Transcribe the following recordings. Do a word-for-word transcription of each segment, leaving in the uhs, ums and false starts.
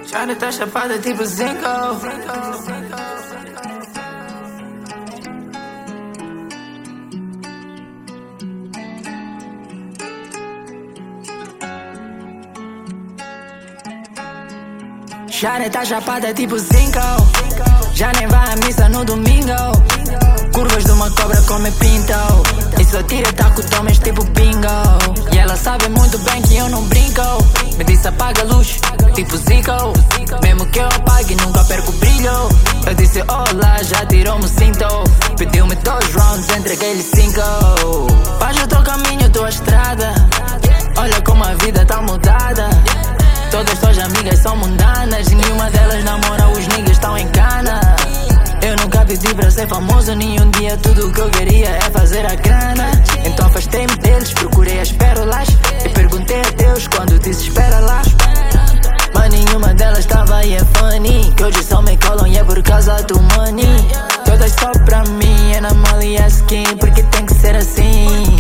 Shawty tá chapada tipo Zinco. Shawty tá chapada tipo Zinco. Já nem vai à missa no domingo. Curvas de uma cobra come pinto. E só tira taco tomes tipo bingo. E ela sabe muito bem que eu não brinco. Me disse apaga a luz, tipo Zico. Mesmo que eu apague nunca perco o brilho. Eu disse olá, já tirou-me o cinto. Pediu-me dois rounds, entreguei-lhe cinco. Faz o teu caminho, tua estrada. Olha como a vida tá mudada. Todas tuas amigas são mundanas e nenhuma delas namora, os niggas estão em cana. Eu nunca pedi pra ser famoso, nenhum dia tudo o que eu queria é fazer a grana. Então afastei-me deles, procurei as pérolas e perguntei a Deus quando disse espera lá. Mas nenhuma delas tava aí, é funny que hoje só me colam e é por causa do money. Todas só pra mim, é na mala e a skin, porque tem que ser assim.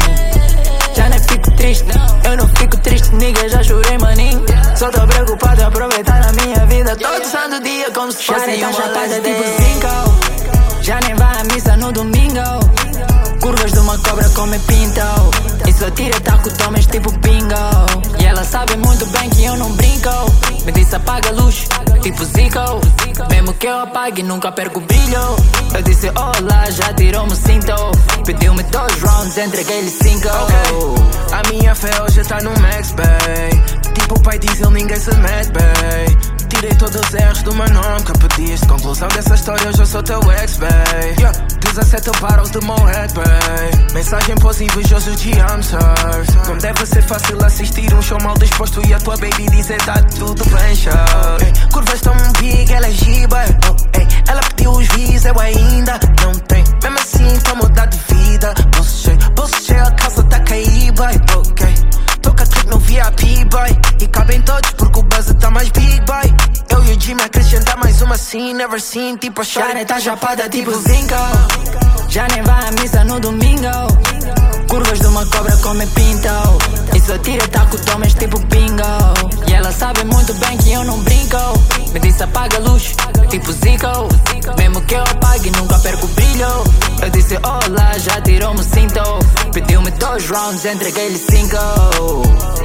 Já nem fico triste, eu não fico triste, nigga, já chorei maninho. Só tô preocupado em aproveitar a minha vida todo santo dia como se fosse uma chapada tipo Zinco. Já nem vai à missa no domingo. Curvas de uma cobra come pinto. E só tira taco tomes tipo bingo. E ela sabe muito bem que eu não brinco. Me disse apaga a luz, tipo Zico. Mesmo que eu apague nunca perco o brilho. Eu disse olá, já tirou-me o cinto. Pediu-me dois rounds, entreguei-lhe cinco. Okay. A minha fé hoje tá no max, bae. Tipo o pai diz, ele ninguém se mete, bae. Tirei todos os erros do meu nome que pediste. Conclusão dessa história, hoje eu sou teu ex, bae. Yeah. dezassete barrels de Moed, bae. Mensagem positiva, hoje te amo, sir. Como deve ser fácil assistir um show mal disposto e a tua baby dizer tá tudo bem, sure. Hey. Curvas tão big, ela é giba. Oh, hey. Ela pediu os vis, eu ainda não tenho. Mesmo assim, tô mudar de vida. Bolso cheio, bolso cheio, a calça tá caída, bae. Ok. Toca clip no V I P, boy. E cabem todos porque o buzz tá mais big, boy. Eu e o Jimmy acrescentar mais uma scene, never seen, tipo a Shawty tá chapada tipo Zinco. Já nem vai à missa no domingo. Curvas de uma cobra come pinto. E só tira taco tomes tipo bingo. E ela sabe muito bem que eu não brinco. Me disse apaga a luz, tipo Zico. Mesmo que eu apague nunca perco o brilho. Eu disse olá, já tirou-me o cinto. Pediu-me dois rounds, entreguei-lhe cinco.